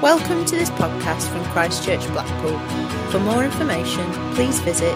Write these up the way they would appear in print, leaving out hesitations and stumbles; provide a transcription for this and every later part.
Welcome to this podcast from Christchurch Blackpool. For more information, please visit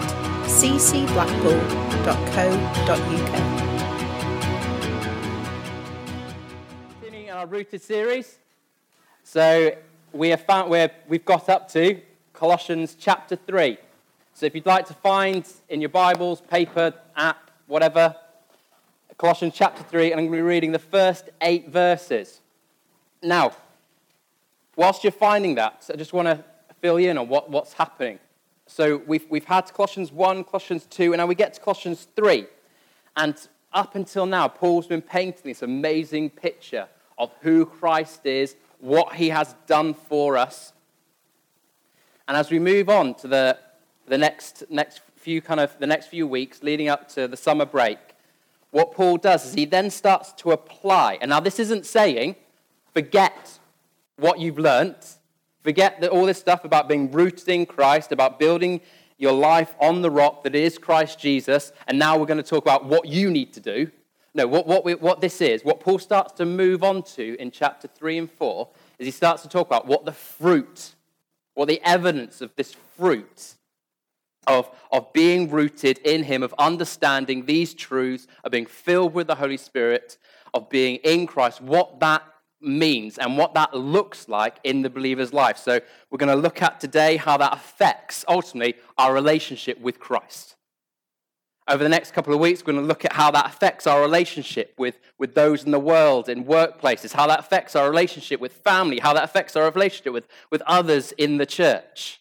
ccblackpool.co.uk. Continuing our Rooted series. So we've got up to Colossians chapter 3. So if you'd like to find in your Bibles, paper, app, whatever, Colossians chapter 3, and I'm going to be reading the first 8 verses. Now, whilst you're finding that, I just want to fill you in on what's happening. So we've had Colossians 1, Colossians 2, and now we get to Colossians 3. And up until now, Paul's been painting this amazing picture of who Christ is, what he has done for us. And as we move on to the next few weeks leading up to the summer break, what Paul does is he then starts to apply. And now this isn't saying, forget what you've learnt, forget all this stuff about being rooted in Christ, about building your life on the rock that is Christ Jesus, and now we're going to talk about what you need to do. No, what this is, what Paul starts to move on to in chapter 3 and 4, is he starts to talk about what the evidence of this fruit of being rooted in him, of understanding these truths, of being filled with the Holy Spirit, of being in Christ, what that means and what that looks like in the believer's life. So we're going to look at today how that affects, ultimately, our relationship with Christ. Over the next couple of weeks, we're going to look at how that affects our relationship with those in the world, in workplaces, how that affects our relationship with family, how that affects our relationship with others in the church.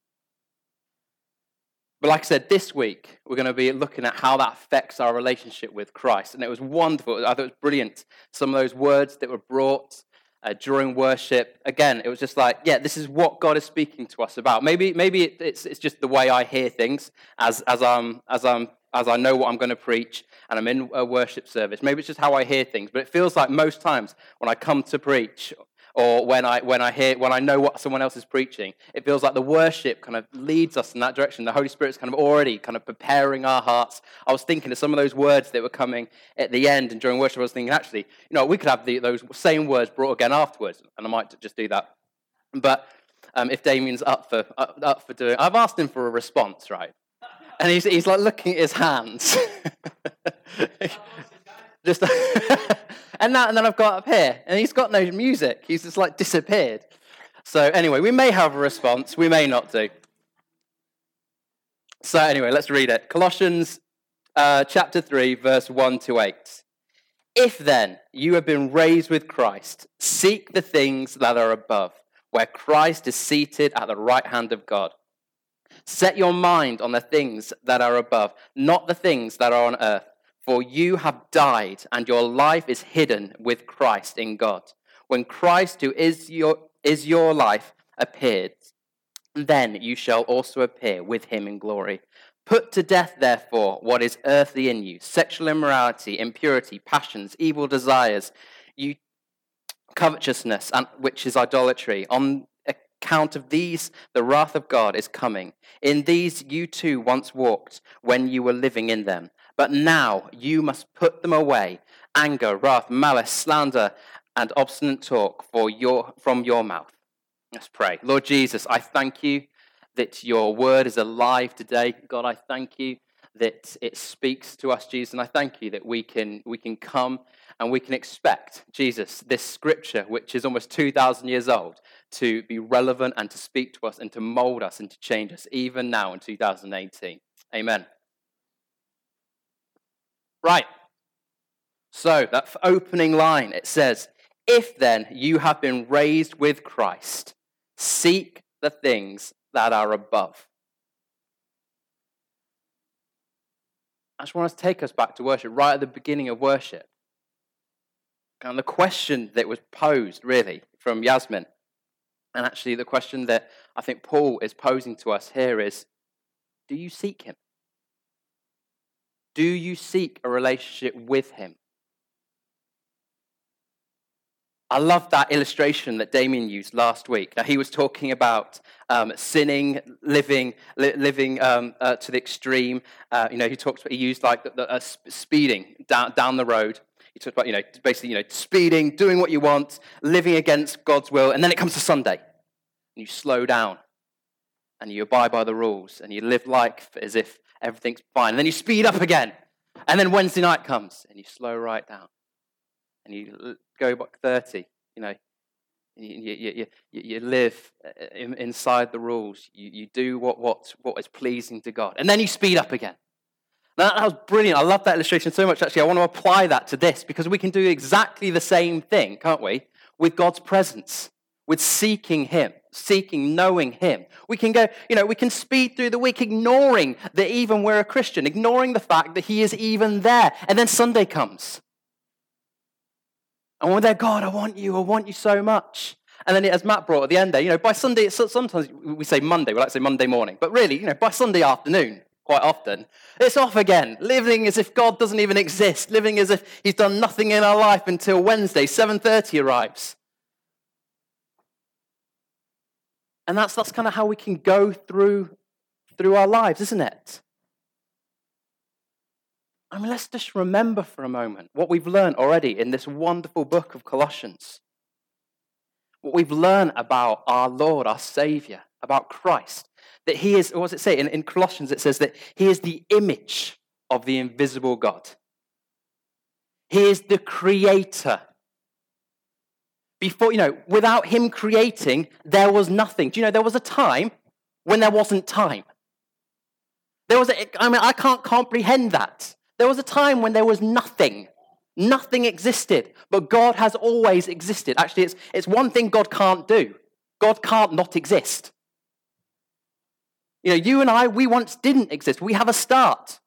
But like I said, this week, we're going to be looking at how that affects our relationship with Christ. And it was wonderful. I thought it was brilliant. Some of those words that were brought during worship. Again, it was just like, yeah, this is what God is speaking to us about. Maybe it's just the way I hear things as I know what I'm going to preach and I'm in a worship service. Maybe it's just how I hear things. But it feels like most times when I come to preach, or when I know what someone else is preaching, it feels like the worship kind of leads us in that direction. The Holy Spirit's kind of already kind of preparing our hearts. I was thinking of some of those words that were coming at the end and during worship. I was thinking, actually, we could have those same words brought again afterwards, and I might just do that. But if Damien's up for doing, I've asked him for a response, right? And he's like looking at his hands. Just. And then I've got up here, and he's got no music. He's just like disappeared. So anyway, we may have a response. We may not do. So anyway, let's read it. Colossians chapter 3, verse 1 to 8. If then you have been raised with Christ, seek the things that are above, where Christ is seated at the right hand of God. Set your mind on the things that are above, not the things that are on earth. For you have died, and your life is hidden with Christ in God. When Christ, who is your life, appeared, then you shall also appear with him in glory. Put to death, therefore, what is earthly in you: sexual immorality, impurity, passions, evil desires, covetousness, which is idolatry. On account of these, the wrath of God is coming. In these you too once walked when you were living in them. But now you must put them away: anger, wrath, malice, slander, and obstinate talk from your mouth. Let's pray. Lord Jesus, I thank you that your word is alive today. God, I thank you that it speaks to us, Jesus, and I thank you that we can come and we can expect, Jesus, this scripture, which is almost 2,000 years old, to be relevant and to speak to us and to mold us and to change us, even now in 2018. Amen. Right, so that opening line, it says, if then you have been raised with Christ, seek the things that are above. I just want to take us back to worship, right at the beginning of worship. And the question that was posed, really, from Yasmin, and actually the question that I think Paul is posing to us here is, do you seek him? Do you seek a relationship with him? I love that illustration that Damien used last week. Now, he was talking about sinning, living to the extreme. He used like speeding down the road. He talked about, basically, speeding, doing what you want, living against God's will, and then it comes to Sunday. and you slow down, and you abide by the rules, and you live life as if everything's fine. And then you speed up again. And then Wednesday night comes, and you slow right down. And you go back 30, You live inside the rules. You do what is pleasing to God. And then you speed up again. Now, that was brilliant. I love that illustration so much, actually. I want to apply that to this, because we can do exactly the same thing, can't we, with God's presence, with seeking him, knowing him. We can go, we can speed through the week ignoring that even we're a Christian, ignoring the fact that he is even there. And then Sunday comes. And we're there, God, I want you so much. And then as Matt brought at the end there, by Sunday, sometimes we say Monday, we like to say Monday morning. But really, by Sunday afternoon, quite often, it's off again, living as if God doesn't even exist, living as if he's done nothing in our life until Wednesday, 7:30 arrives. And that's kind of how we can go through our lives, isn't it? I mean, let's just remember for a moment what we've learned already in this wonderful book of Colossians. What we've learned about our Lord, our Savior, about Christ. That he is, what does it say? In Colossians it says that he is the image of the invisible God. He is the creator. Before, without him creating, there was nothing. Do you know, there was a time when there wasn't time. I can't comprehend that. There was a time when there was nothing. Nothing existed, but God has always existed. Actually, it's one thing God can't do. God can't not exist. You and I, we once didn't exist. We have a start.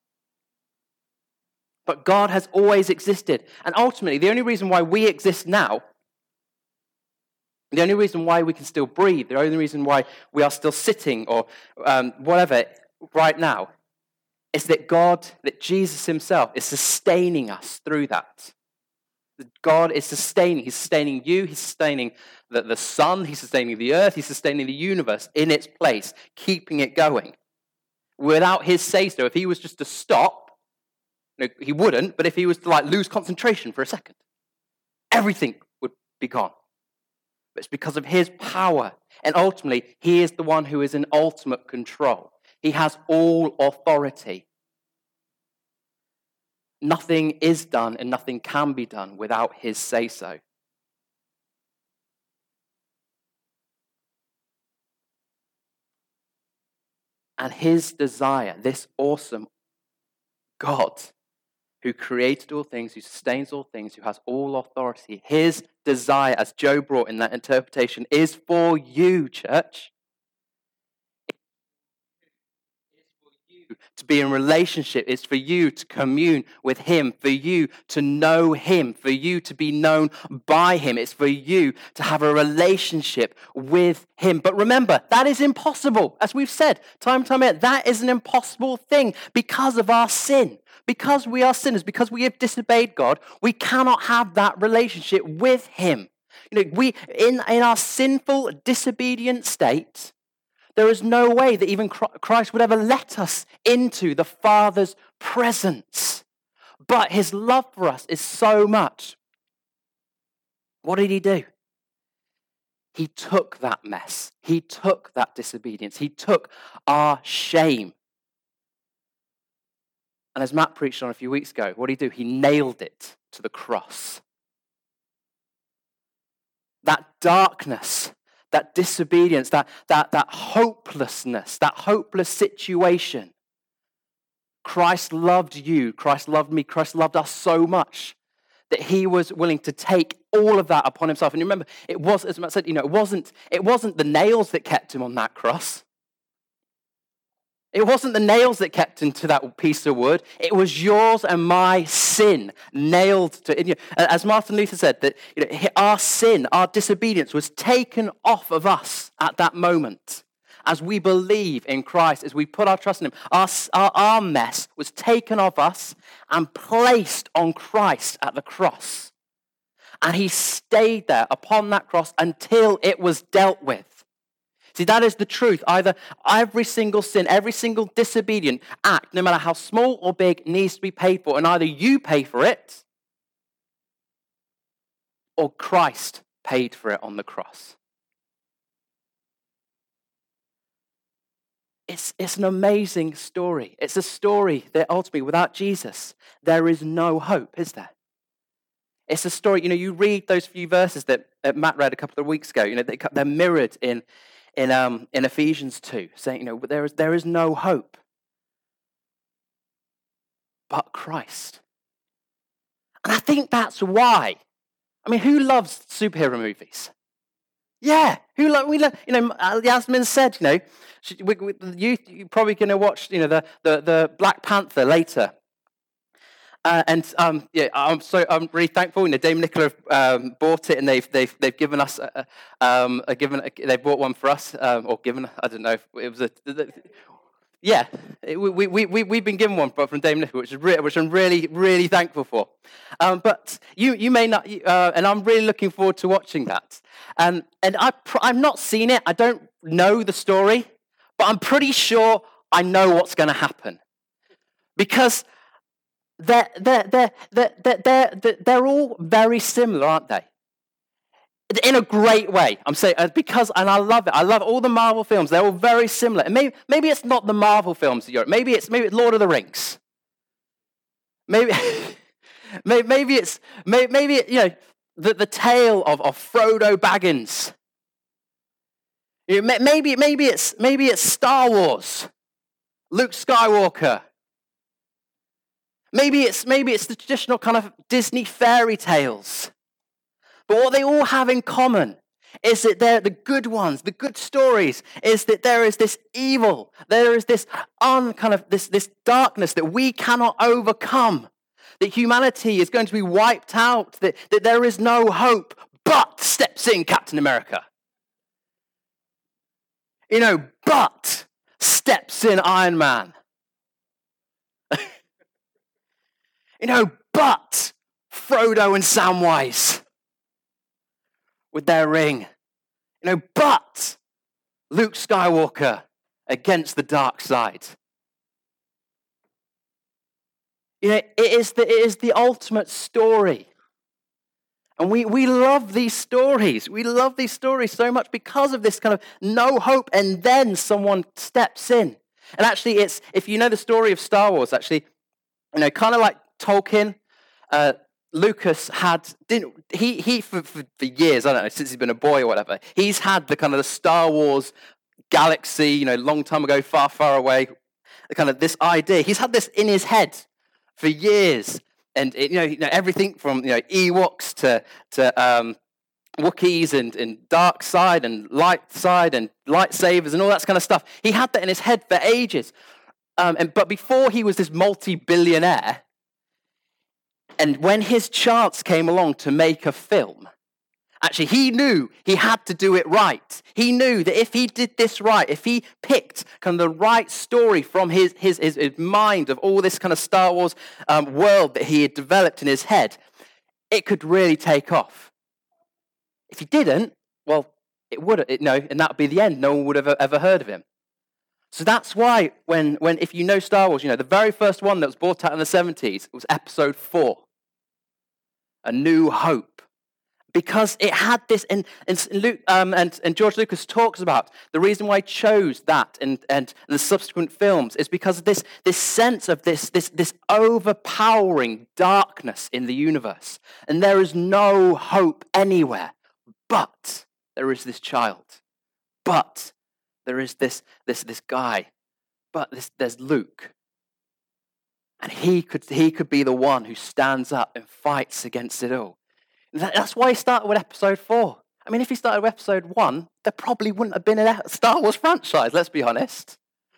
But God has always existed. And ultimately, the only reason why we exist now, the only reason why we can still breathe, the only reason why we are still sitting or whatever right now, is that Jesus himself is sustaining us through that. God is sustaining. He's sustaining you. He's sustaining the sun. He's sustaining the earth. He's sustaining the universe in its place, keeping it going. Without his say-so, if he was just to stop, he wouldn't, but if he was to lose concentration for a second, everything would be gone. But it's because of his power. And ultimately, he is the one who is in ultimate control. He has all authority. Nothing is done and nothing can be done without his say-so. And his desire, this awesome God who created all things, who sustains all things, who has all authority, his desire, as Joe brought in that interpretation, is for you, church. To be in relationship, is for you to commune with him, for you to know him, for you to be known by him. It's for you to have a relationship with him. But remember, that is impossible. As we've said time and time again, that is an impossible thing because of our sin. Because we are sinners, because we have disobeyed God, we cannot have that relationship with him. We in our sinful, disobedient state, there is no way that even Christ would ever let us into the Father's presence. But his love for us is so much. What did he do? He took that mess. He took that disobedience. He took our shame. And as Matt preached on a few weeks ago, what did he do? He nailed it to the cross. That darkness, that disobedience, that hopelessness, that hopeless situation. Christ loved you, Christ loved me, Christ loved us so much that he was willing to take all of that upon himself. And remember, it was, as Matt said, it wasn't the nails that kept him on that cross. It wasn't the nails that kept him to that piece of wood. It was yours and my sin nailed to it. As Martin Luther said, that our sin, our disobedience was taken off of us at that moment. As we believe in Christ, as we put our trust in him, our mess was taken off us and placed on Christ at the cross. And he stayed there upon that cross until it was dealt with. See, that is the truth. Either every single sin, every single disobedient act, no matter how small or big, needs to be paid for. And either you pay for it, or Christ paid for it on the cross. it's an amazing story. It's a story that ultimately, without Jesus, there is no hope, is there? It's a story, you read those few verses that Matt read a couple of weeks ago, they're mirrored in Ephesians 2, saying, there is no hope but Christ. And I think that's why. Who loves superhero movies? Yeah, Yasmin said, the youth, you're probably going to watch, the Black Panther later. I'm really thankful. Dame Nicola bought it, and they've given us they bought one for us, or given, I don't know if it was we've been given one from Dame Nicola, which I'm really, really thankful for. But you may not, and I'm really looking forward to watching that. And I've not seen it. I don't know the story, but I'm pretty sure I know what's going to happen, because they're all very similar, aren't they? In a great way. I'm saying because, and I love it. I love all the Marvel films. They're all very similar. And maybe it's not the Marvel films of Europe. Maybe it's Lord of the Rings. Maybe it's the tale of Frodo Baggins. Maybe it's Star Wars, Luke Skywalker. Maybe it's the traditional kind of Disney fairy tales. But what they all have in common is that they're the good ones, the good stories, is that there is this evil, there is this this darkness that we cannot overcome, that humanity is going to be wiped out, that there is no hope, but steps in Captain America. But steps in Iron Man. But Frodo and Samwise with their ring. But Luke Skywalker against the dark side. It is the ultimate story. And we love these stories. We love these stories so much because of this kind of no hope, and then someone steps in. And actually, if you know the story of Star Wars, actually, kind of like Tolkien, Lucas had, for years, I don't know, since he's been a boy or whatever, he's had the kind of the Star Wars galaxy, long time ago, far, far away, the kind of this idea. He's had this in his head for years. And, everything from, Ewoks to Wookiees and dark side and light side and lightsabers and all that kind of stuff. He had that in his head for ages. But before he was this multi-billionaire, and when his chance came along to make a film, actually, he knew he had to do it right. He knew that if he did this right, if he picked kind of the right story from his mind of all this kind of Star Wars world that he had developed in his head, it could really take off. If he didn't, well, it would, and that would be the end. No one would have ever heard of him. So that's why when if you know Star Wars, the very first one that was brought out in the 70s was Episode 4, A New Hope. Because it had this, and Luke and George Lucas talks about the reason why he chose that and the subsequent films is because of this sense of this overpowering darkness in the universe, and there is no hope anywhere. But there is this child. But there is this guy. But there's Luke, and he could be the one who stands up and fights against it all. That's why he started with Episode 4. If he started with Episode 1, there probably wouldn't have been a Star Wars franchise, let's be honest.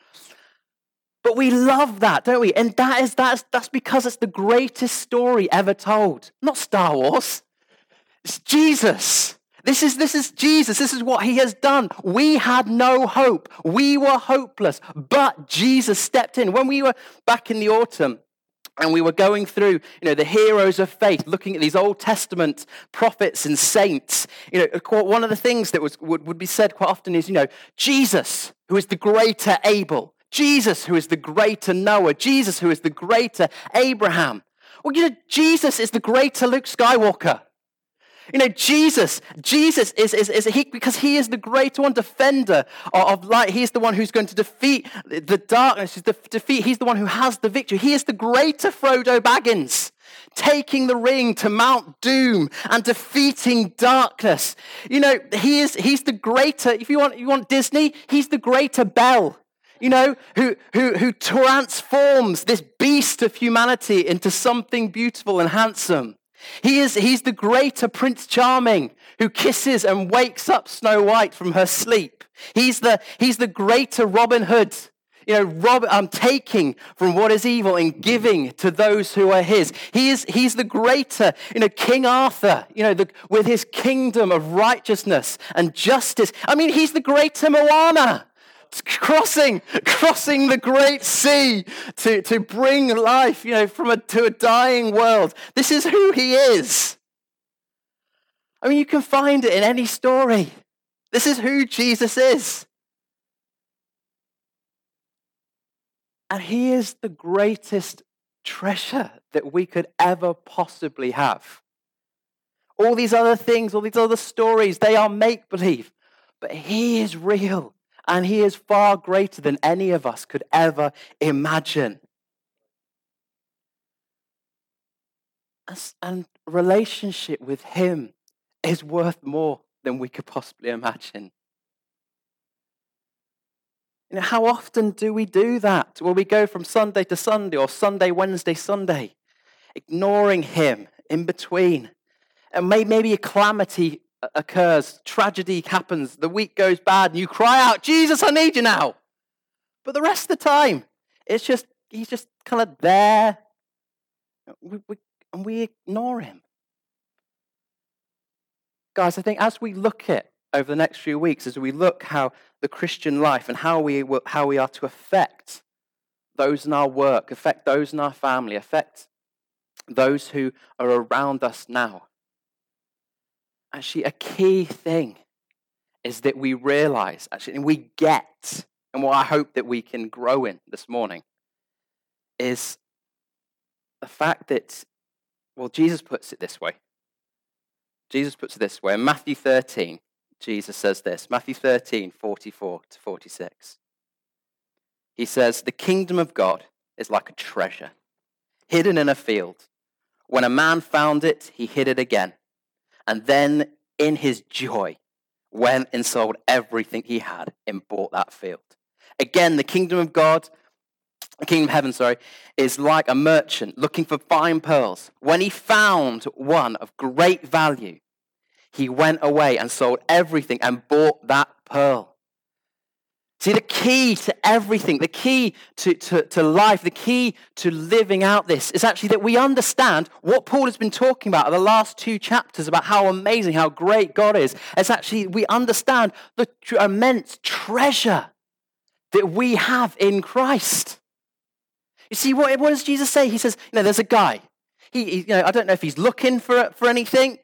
But we love that, don't we? And that's because it's the greatest story ever told. Not Star Wars. It's Jesus. This is Jesus. This is what he has done. We had no hope. We were hopeless. But Jesus stepped in. When we were back in the autumn, and we were going through, the heroes of faith, looking at these Old Testament prophets and saints. One of the things that would be said quite often is, Jesus, who is the greater Abel. Jesus, who is the greater Noah. Jesus, who is the greater Abraham. Well, Jesus is the greater Luke Skywalker. Jesus is he, because he is the greater one, defender of light. He's the one who's going to defeat the darkness. He's the one who has the victory. He is the greater Frodo Baggins, taking the ring to Mount Doom and defeating darkness. He's the greater, if you want Disney, he's the greater Belle. Who transforms this beast of humanity into something beautiful and handsome. He's the greater Prince Charming who kisses and wakes up Snow White from her sleep. He's the greater Robin Hood, taking from what is evil and giving to those who are his. He's the greater, King Arthur, with his kingdom of righteousness and justice. He's the greater Moana, crossing the great sea to bring life, to a dying world. This is who he is. You can find it in any story. This is who Jesus is. And he is the greatest treasure that we could ever possibly have. All these other things, all these other stories, they are make-believe. But he is real. And he is far greater than any of us could ever imagine. And relationship with him is worth more than we could possibly imagine. How often do we do that? Well, we go from Sunday to Sunday or Sunday, Wednesday, Sunday, ignoring him in between. And maybe a calamity occurs, tragedy happens, the week goes bad, and you cry out, Jesus, I need you now. But the rest of the time, he's just kind of there, and we ignore him. Guys, I think as we look at over the next few weeks, as we look how the Christian life and how we are to affect those in our work, affect those in our family, affect those who are around us now, actually, a key thing is that we realize, and we get, and what I hope that we can grow in this morning, is the fact that, Jesus puts it this way. Jesus puts it this way. In Matthew 13, Jesus says this. Matthew 13, 44 to 46. He says, the kingdom of God is like a treasure hidden in a field. When a man found it, he hid it again. And then, in his joy, went and sold everything he had and bought that field. Again, the kingdom of heaven, is like a merchant looking for fine pearls. When he found one of great value, he went away and sold everything and bought that pearl. See, the key to everything, the key to life, the key to living out this is actually that we understand what Paul has been talking about in the last 2 chapters about how amazing, how great God is. It's actually, we understand the immense treasure that we have in Christ. You see, what does Jesus say? He says, there's a guy. I don't know if he's looking for anything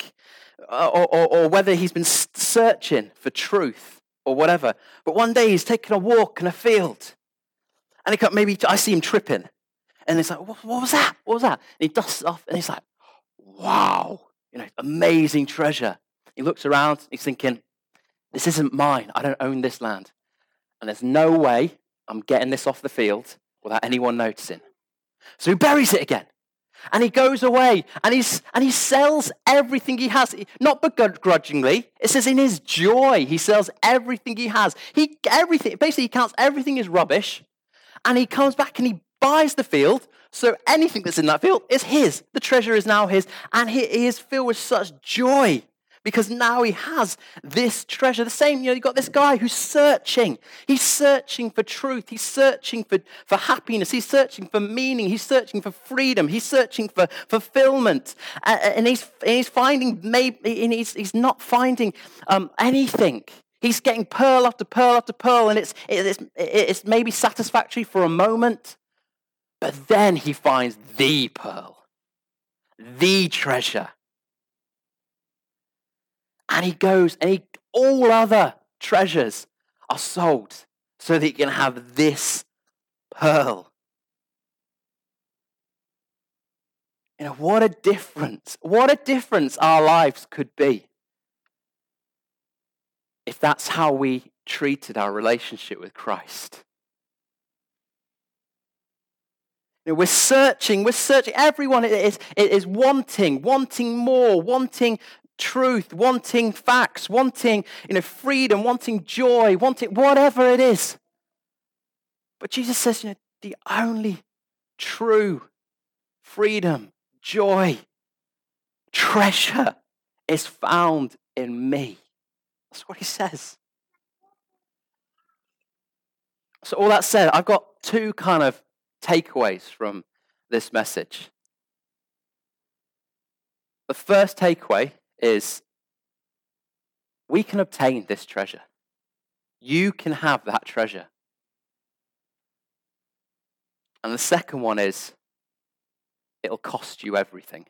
or whether he's been searching for truth or whatever. But one day he's taking a walk in a field. And maybe I see him tripping. And it's like, what was that? What was that? And he dusts it off and he's like, wow, amazing treasure. He looks around, he's thinking, this isn't mine. I don't own this land. And there's no way I'm getting this off the field without anyone noticing. So he buries it again. And he goes away and he sells everything he has, not begrudgingly. It says in his joy, he sells everything he has. Basically, he counts everything as rubbish, and he comes back and he buys the field. So anything that's in that field is his. The treasure is now his, and he is filled with such joy because now he has this treasure. The same, you've got this guy who's searching. He's searching for truth. He's searching for happiness. He's searching for meaning. He's searching for freedom. He's searching for fulfillment. And he's finding, he's not finding anything. He's getting pearl after pearl after pearl, and it's maybe satisfactory for a moment, but then he finds the pearl, the treasure. And he goes, and all other treasures are sold so that he can have this pearl. What a difference our lives could be if that's how we treated our relationship with Christ. We're searching, everyone is wanting more, wanting truth, wanting facts, wanting freedom, wanting joy, wanting whatever it is. But Jesus says, the only true freedom, joy, treasure is found in me. That's what he says. So all that said, I've got two kind of takeaways from this message. The first takeaway is we can obtain this treasure. You can have that treasure. And the second one is it'll cost you everything.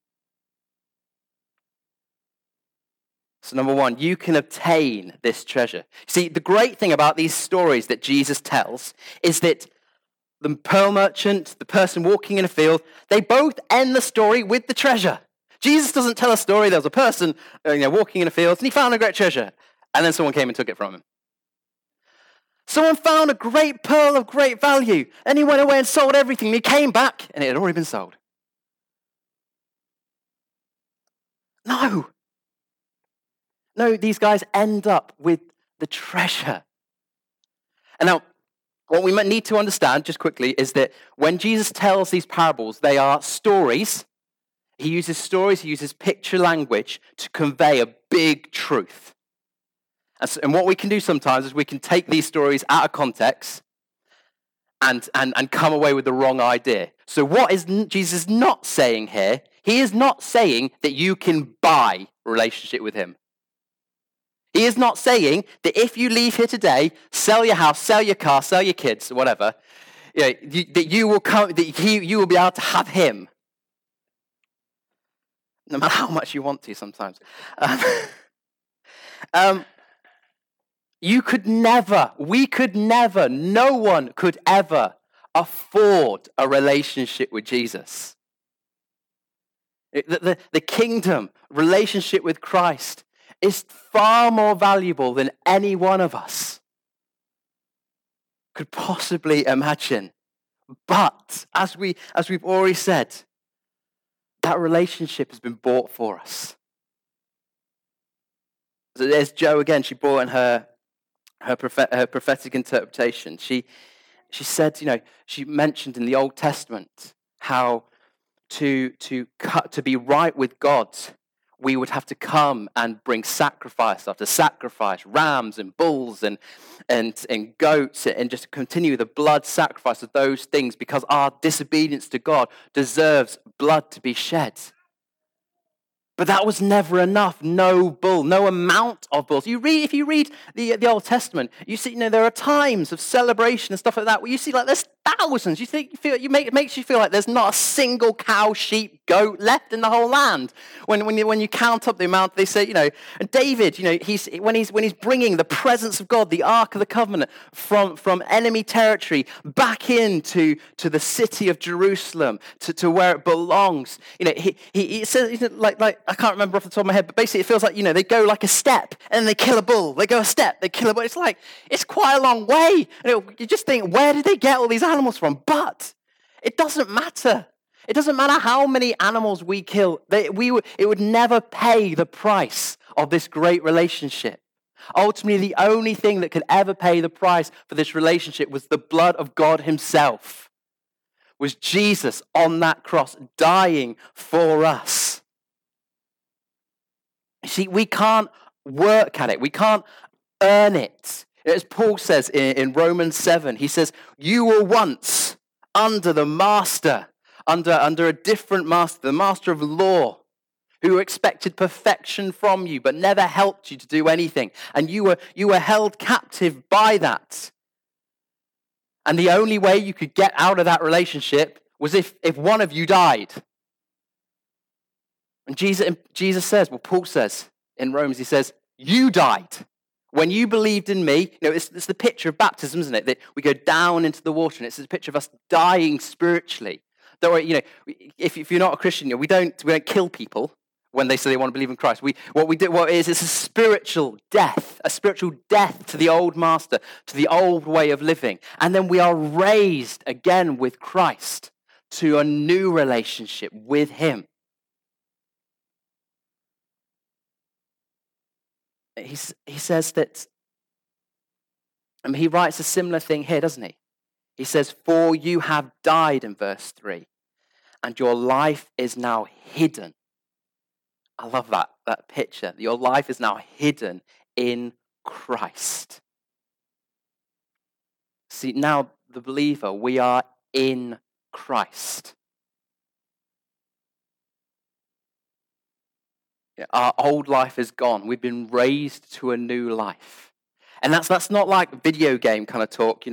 So number one, you can obtain this treasure. See, the great thing about these stories that Jesus tells is that the pearl merchant, the person walking in a field, they both end the story with the treasure. Jesus doesn't tell a story. There was a person walking in a field and he found a great treasure. And then someone came and took it from him. Someone found a great pearl of great value. And he went away and sold everything. And he came back and it had already been sold. No, these guys end up with the treasure. And now, what we need to understand, just quickly, is that when Jesus tells these parables, they are stories. He uses stories, he uses picture language to convey a big truth. And what we can do sometimes is we can take these stories out of context and come away with the wrong idea. So what is Jesus not saying here? He is not saying that you can buy a relationship with him. He is not saying that if you leave here today, sell your house, sell your car, sell your kids, whatever, that you will come, that you will be able to have him. No matter how much you want to sometimes. We could never, no one could ever afford a relationship with Jesus. The kingdom, relationship with Christ, is far more valuable than any one of us could possibly imagine. But as we've already said, that relationship has been bought for us. So there's Jo again. She brought in her prophetic interpretation. She said, she mentioned in the Old Testament how to be right with God, we would have to come and bring sacrifice after sacrifice, rams and bulls and goats, and just continue the blood sacrifice of those things, because our disobedience to God deserves blood to be shed. But that was never enough. No bull, no amount of bulls. If you read the Old Testament, you see, there are times of celebration and stuff like that where you see there's thousands. It makes you feel like there's not a single cow, sheep, goat left in the whole land. When you count up the amount, they say, and David, when he's bringing the presence of God, the Ark of the Covenant, from enemy territory back into the city of Jerusalem to where it belongs. He says I can't remember off the top of my head, but basically it feels like, they go like a step and then they kill a bull. They go a step, they kill a bull. It's quite a long way. And you just think, where did they get all these animals from? But it doesn't matter. It doesn't matter how many animals we kill. It would never pay the price of this great relationship. Ultimately, the only thing that could ever pay the price for this relationship was the blood of God himself. Was Jesus on that cross dying for us. You see, we can't work at it. We can't earn it. As Paul says in Romans 7, he says, you were once under the master, under a different master, the master of law, who expected perfection from you, but never helped you to do anything. And you were held captive by that. And the only way you could get out of that relationship was if one of you died. And Jesus says, Paul says in Romans, he says, you died. When you believed in me, it's the picture of baptism, isn't it? That we go down into the water, and it's a picture of us dying spiritually. Don't worry, if you're not a Christian, we don't kill people when they say they want to believe in Christ. It's a spiritual death to the old master, to the old way of living. And then we are raised again with Christ to a new relationship with him. He says that, he writes a similar thing here, doesn't he? He says, for you have died in verse 3, and your life is now hidden. I love that picture. Your life is now hidden in Christ. See, now the believer, we are in Christ. Our old life is gone. We've been raised to a new life. And that's not like video game kind of talk,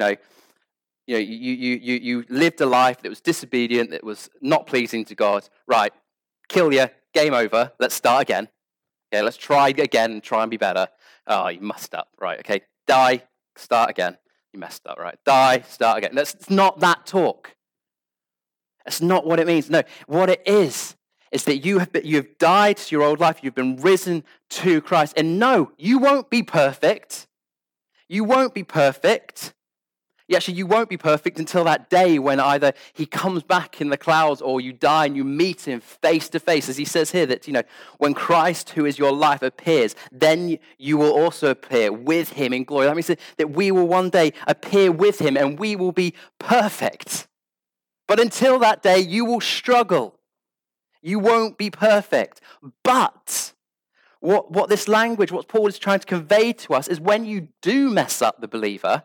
you lived a life that was disobedient, that was not pleasing to God. Right, kill you, game over, let's start again. Okay, let's try again and try and be better. Oh, you messed up. Right, okay, die, start again. You messed up, right? Die, start again. It's not that talk. That's not what it means. No, what it is that you have died to your old life, you've been risen to Christ. And no, you won't be perfect. You won't be perfect. Actually, you won't be perfect until that day when either he comes back in the clouds or you die and you meet him face to face. As he says here that, when Christ, who is your life, appears, then you will also appear with him in glory. That means that we will one day appear with him and we will be perfect. But until that day, you will struggle. You won't be perfect. But what this language, what Paul is trying to convey to us is when you do mess up, the believer,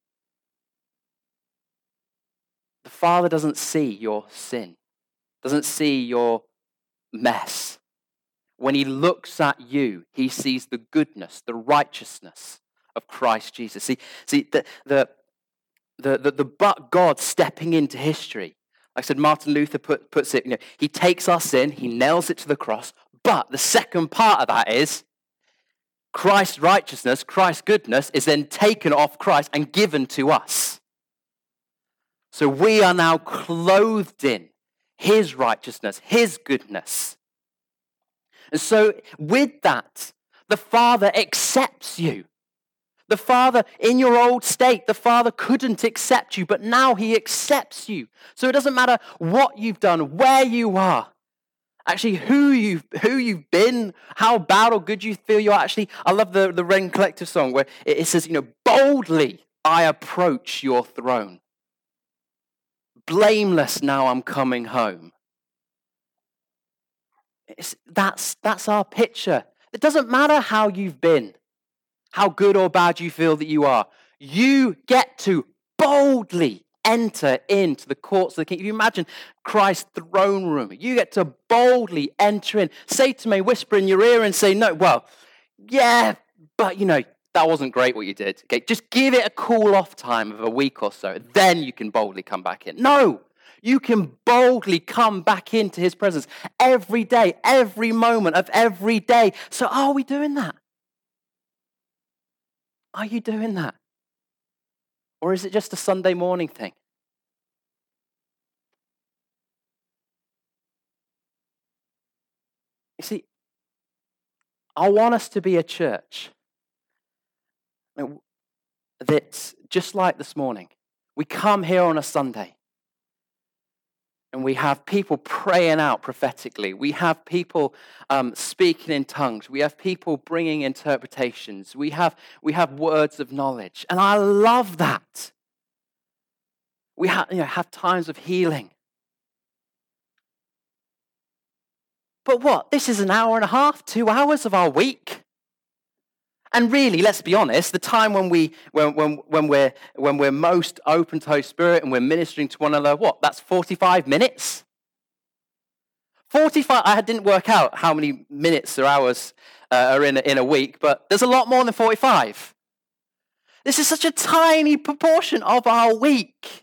the Father doesn't see your sin, doesn't see your mess. When he looks at you, he sees the goodness, the righteousness of Christ Jesus. See the but God stepping into history. Like I said, Martin Luther puts it, he takes our sin, he nails it to the cross, but the second part of that is Christ's righteousness, Christ's goodness is then taken off Christ and given to us. So we are now clothed in his righteousness, his goodness. And so with that, the Father accepts you. The Father, in your old state, the Father couldn't accept you, but now he accepts you. So it doesn't matter what you've done, where you are, actually who you've been, how bad or good you feel you are. Actually, I love the Wren Collective song where it says, boldly I approach your throne. Blameless now I'm coming home. That's our picture. It doesn't matter how you've been, how good or bad you feel that you are. You get to boldly enter into the courts of the king. If you imagine Christ's throne room, you get to boldly enter in. Say to me, whisper in your ear and say, no, well, yeah, but that wasn't great what you did. Okay, just give it a cool off time of a week or so. Then you can boldly come back in. No, you can boldly come back into his presence every day, every moment of every day. So are we doing that? Are you doing that? Or is it just a Sunday morning thing? You see, I want us to be a church that's just like this morning. We come here on a Sunday and we have people praying out prophetically. We have people speaking in tongues. We have people bringing interpretations. We have words of knowledge. And I love that. We have times of healing. But what? This is an hour and a half, 2 hours of our week. And really, let's be honest, the time when we're most open to Holy Spirit and we're ministering to one another, what? That's 45 minutes? 45, I didn't work out how many minutes or hours are in a week, but there's a lot more than 45. This is such a tiny proportion of our week.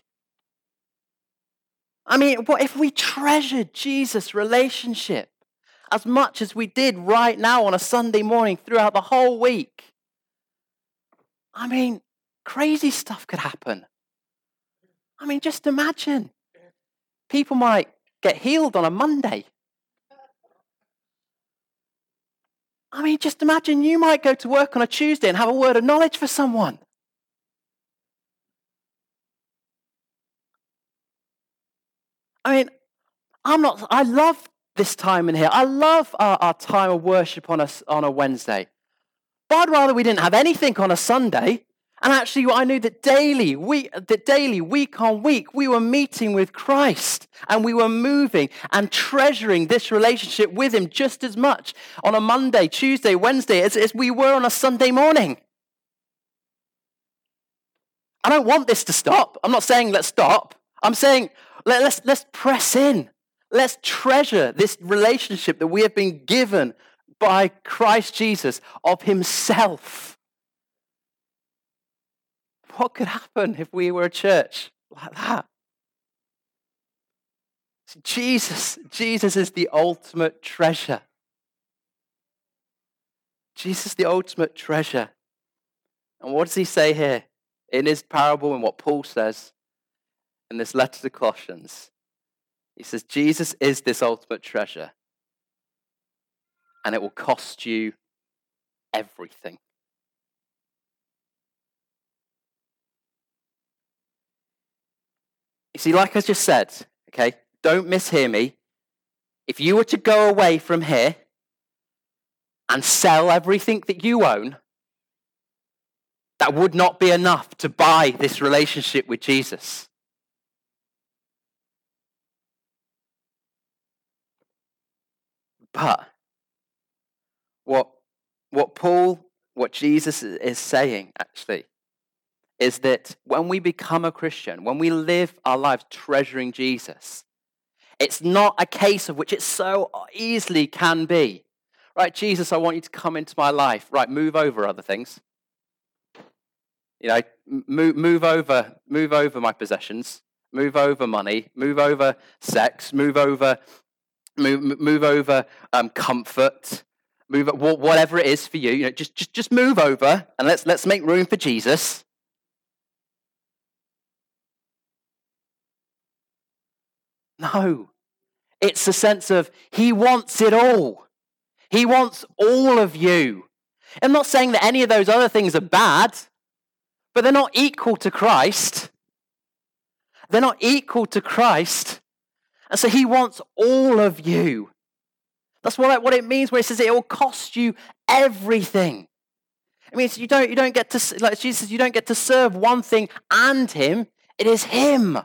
I mean, what if we treasured Jesus' relationship as much as we did right now on a Sunday morning throughout the whole week? I mean, crazy stuff could happen. I mean, just imagine. people might get healed on a Monday. I mean, just imagine you might go to work on a Tuesday and have a word of knowledge for someone. I mean, I love this time in here. I love our time of worship on a Wednesday. But I'd rather we didn't have anything on a Sunday. And actually, I knew that daily, week on week, we were meeting with Christ and we were moving and treasuring this relationship with him just as much on a Monday, Tuesday, Wednesday as we were on a Sunday morning. I don't want this to stop. I'm not saying let's stop. I'm saying let's press in. Let's treasure this relationship that we have been given by Christ Jesus of himself. What could happen if we were a church like that? Jesus is the ultimate treasure. Jesus is the ultimate treasure. And what does he say here in his parable and what Paul says in this letter to Colossians? He says, Jesus is this ultimate treasure, and it will cost you everything. You see, like I just said, okay, don't mishear me. If you were to go away from here and sell everything that you own, that would not be enough to buy this relationship with Jesus. But what Jesus is saying, actually, is that when we become a Christian, when we live our lives treasuring Jesus, it's not a case of which it so easily can be. Right, Jesus, I want you to come into my life. Right, move over other things. You know, move over my possessions, move over money, move over sex, move over comfort, whatever it is for you. You know, just move over and let's make room for Jesus. No, it's a sense of he wants it all. He wants all of you. I'm not saying that any of those other things are bad, but they're not equal to Christ. They're not equal to Christ. And so he wants all of you. That's what it means when it says it will cost you everything. It means you don't get to, like Jesus says, you don't get to serve one thing and him. It is him.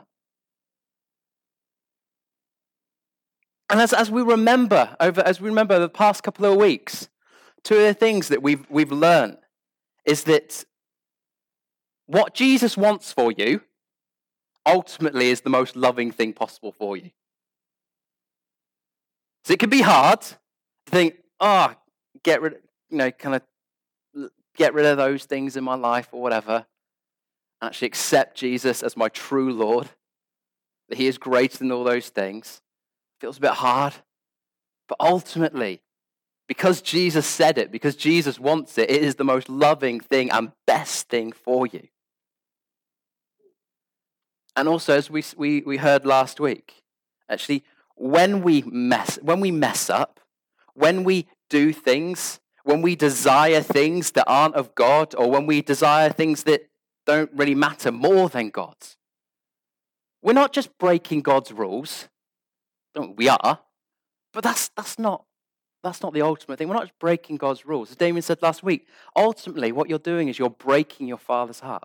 And as we remember the past couple of weeks, two of the things that we've learned is that what Jesus wants for you ultimately is the most loving thing possible for you. So it can be hard to think, get rid of those things in my life or whatever, and actually accept Jesus as my true Lord, that he is greater than all those things. Feels a bit hard, but ultimately, because Jesus said it, because Jesus wants it, it is the most loving thing and best thing for you. And also, as we heard last week, actually, when we mess up, when we do things, when we desire things that aren't of God, or when we desire things that don't really matter more than God's, we're not just breaking God's rules. We are, but that's not the ultimate thing. We're not just breaking God's rules. As Damien said last week, ultimately what you're doing is you're breaking your Father's heart.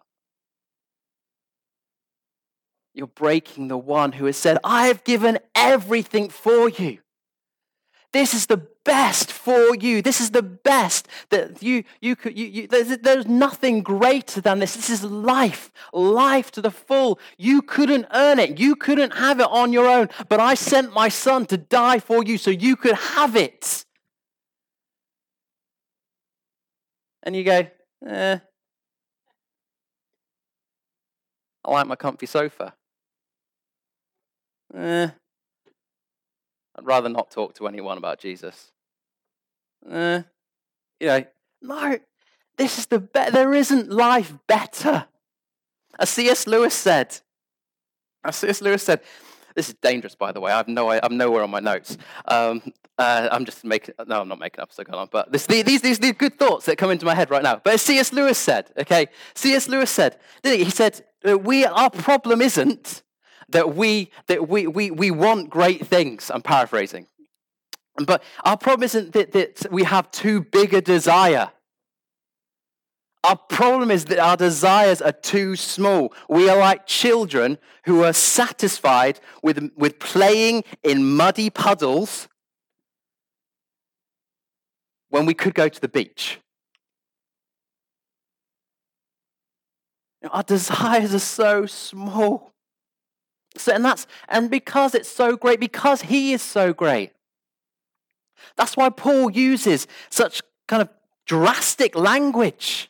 You're breaking the one who has said, I have given everything for you. This is the best for you. This is the best that you could. There's nothing greater than this. This is life to the full. You couldn't earn it. You couldn't have it on your own. But I sent my son to die for you so you could have it. And you go, I like my comfy sofa. I'd rather not talk to anyone about Jesus. No, this is the best. There isn't life better. As C.S. Lewis said, This is dangerous, by the way. I'm nowhere on my notes. I'm just making. No, I'm not making up. So go on. But these are good thoughts that come into my head right now. But as C.S. Lewis said, okay, C.S. Lewis said, didn't he? He said, our problem isn't that we want great things. I'm paraphrasing, but our problem isn't that we have too big a desire. Our problem is that our desires are too small. We are like children who are satisfied with playing in muddy puddles when we could go to the beach. Our desires are so small. And because it's so great, because he is so great. That's why Paul uses such kind of drastic language.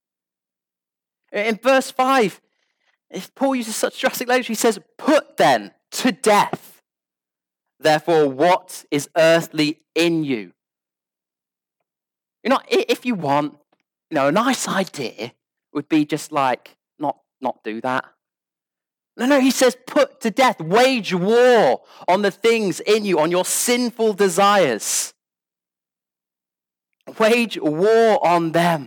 In verse 5, Paul uses such drastic language. He says, put then to death, therefore, what is earthly in you. If you want, a nice idea would be just like, not do that. No, he says, put to death, wage war on the things in you, on your sinful desires. Wage war on them.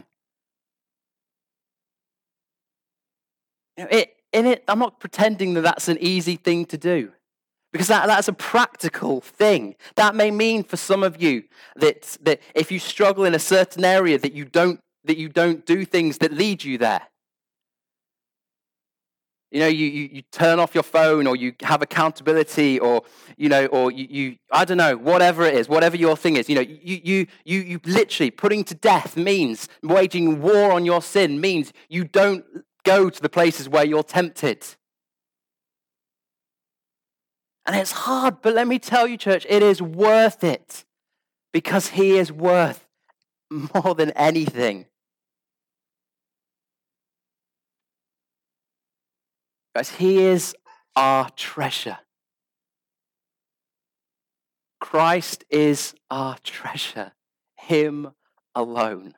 I'm not pretending that that's an easy thing to do, because that's a practical thing. That may mean for some of you that if you struggle in a certain area, that you don't do things that lead you there. You turn off your phone, or you have accountability, or you I don't know, whatever it is, whatever your thing is. You literally putting to death means waging war on your sin, means you don't go to the places where you're tempted. And it's hard, but let me tell you, church, it is worth it, because he is worth more than anything. Guys, he is our treasure. Christ is our treasure. Him alone.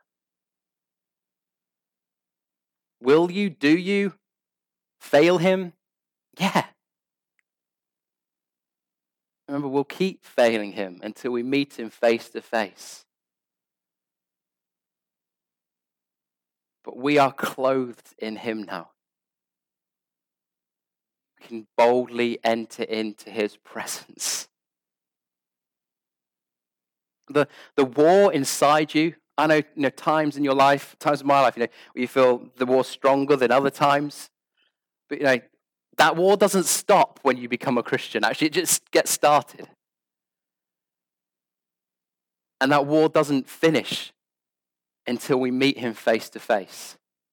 Do you fail him? Yeah. Remember, we'll keep failing him until we meet him face to face. But we are clothed in him now. We can boldly enter into his presence. The war inside you, I know, times in your life, times in my life, where you feel the war stronger than other times. But, that war doesn't stop when you become a Christian. Actually, it just gets started. And that war doesn't finish until we meet him face to face.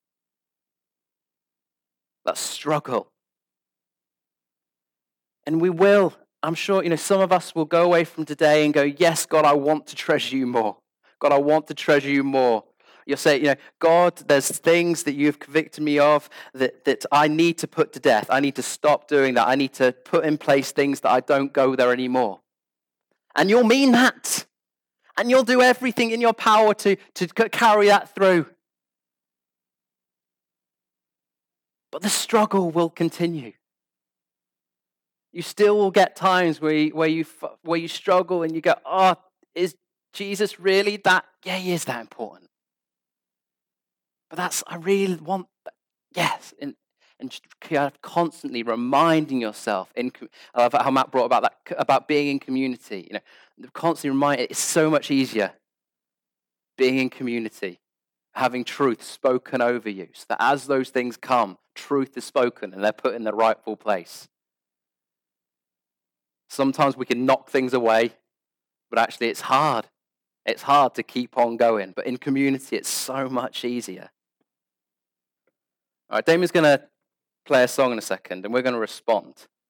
That struggle. And we will, I'm sure, some of us will go away from today and go, yes, God, I want to treasure you more. God, I want to treasure you more. You'll say, God, there's things that you've convicted me of that I need to put to death. I need to stop doing that. I need to put in place things that I don't go there anymore. And you'll mean that. And you'll do everything in your power to carry that through. But the struggle will continue. You still will get times where you struggle and you go, oh, is Jesus really that? Yeah, he is that important. But I really want that. Yes. And just constantly reminding yourself. I love how Matt brought about that, about being in community. Constantly reminding, it's so much easier being in community, having truth spoken over you, so that as those things come, truth is spoken and they're put in the rightful place. Sometimes we can knock things away, but actually it's hard. It's hard to keep on going. But in community, it's so much easier. All right, Damien's going to play a song in a second, and we're going to respond.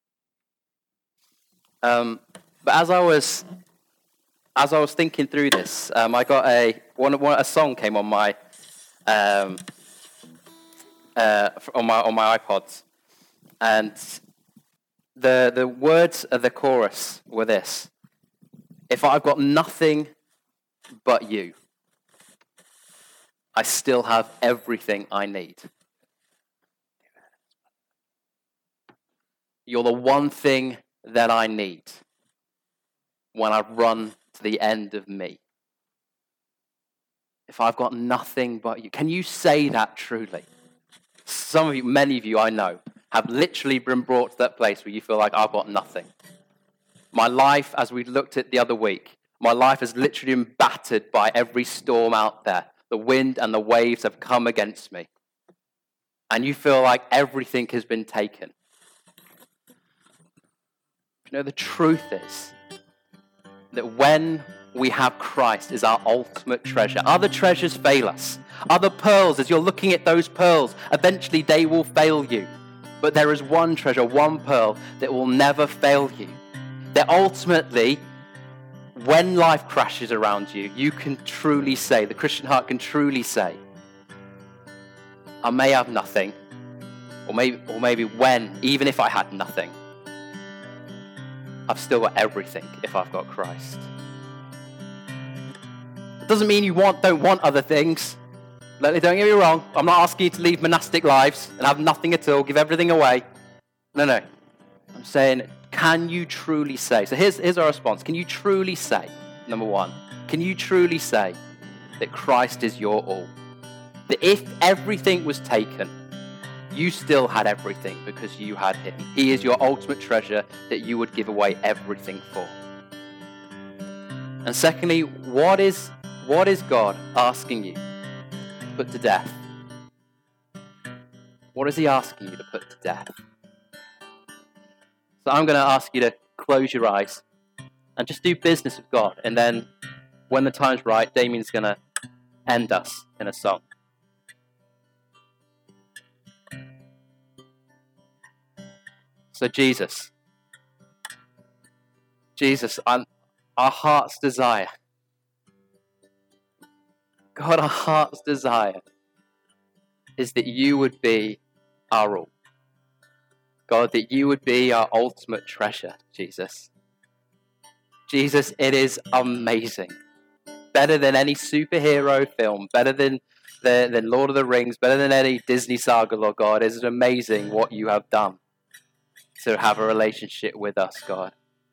But as I was thinking through this, I got a song came on my iPods, and the words of the chorus were this: "If I've got nothing but you, I still have everything I need. You're the one thing than I need when I've run to the end of me. If I've got nothing but you. Can you say that truly? Some of you, many of you I know, have literally been brought to that place where you feel like I've got nothing. My life, as we looked at the other week, my life has literally been battered by every storm out there. The wind and the waves have come against me. And you feel like everything has been taken. You know, the truth is that when we have Christ as our ultimate treasure, other treasures fail us. Other pearls, as you're looking at those pearls, eventually they will fail you. But there is one treasure, one pearl that will never fail you. That ultimately, when life crashes around you, you can truly say, the Christian heart can truly say, I may have nothing, or maybe when, even if I had nothing, I've still got everything if I've got Christ. It doesn't mean you don't want other things. Don't get me wrong. I'm not asking you to leave monastic lives and have nothing at all, give everything away. No. I'm saying, can you truly say? So here's our response. Can you truly say, number one, can you truly say that Christ is your all? That if everything was taken, you still had everything because you had him. He is your ultimate treasure that you would give away everything for. And secondly, what is God asking you to put to death? What is he asking you to put to death? So I'm going to ask you to close your eyes and just do business with God. And then when the time's right, Damien's going to end us in a song. So Jesus, our heart's desire, God, our heart's desire is that you would be our all. God, that you would be our ultimate treasure, Jesus. Jesus, it is amazing. Better than any superhero film, better than Lord of the Rings, better than any Disney saga, Lord God. It is amazing what you have done to have a relationship with us, God.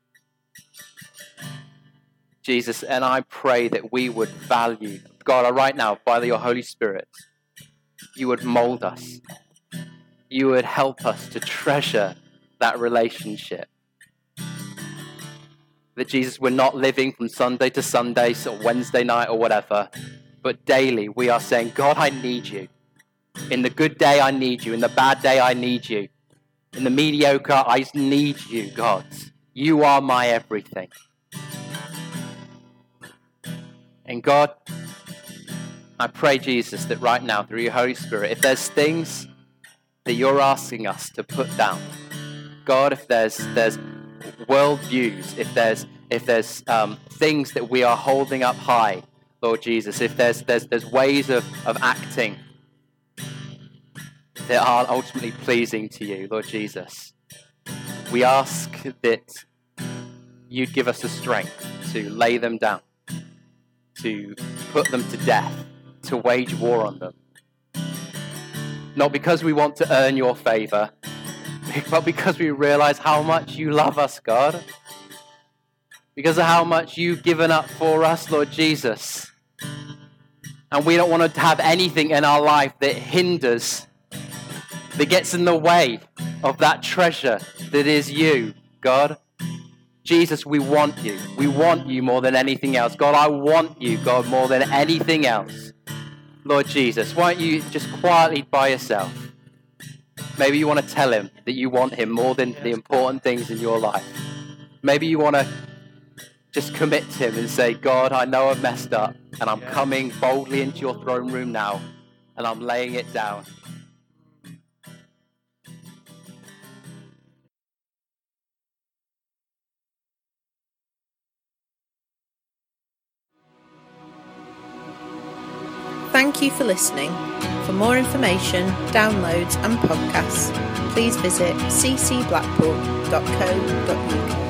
Jesus, and I pray that we would value, God, right now, by your Holy Spirit, you would mold us. You would help us to treasure that relationship. That Jesus, we're not living from Sunday to Sunday, or Wednesday night or whatever, but daily we are saying, God, I need you. In the good day, I need you. In the bad day, I need you. In the mediocre, I need you, God. You are my everything. And God, I pray, Jesus, that right now, through your Holy Spirit, if there's things that you're asking us to put down, God, if there's worldviews, if there's things that we are holding up high, Lord Jesus, if there's ways of acting that are ultimately pleasing to you, Lord Jesus, we ask that you'd give us the strength to lay them down, to put them to death, to wage war on them. Not because we want to earn your favor, but because we realize how much you love us, God. Because of how much you've given up for us, Lord Jesus. And we don't want to have anything in our life that hinders, that gets in the way of that treasure that is you, God. Jesus, we want you. We want you more than anything else. God, I want you, God, more than anything else. Lord Jesus, why don't you just quietly by yourself, maybe you want to tell him that you want him more than the important things in your life. Maybe you want to just commit to him and say, God, I know I've messed up, and I'm coming boldly into your throne room now, and I'm laying it down. Thank you for listening. For more information, downloads and podcasts, please visit ccblackpool.co.uk.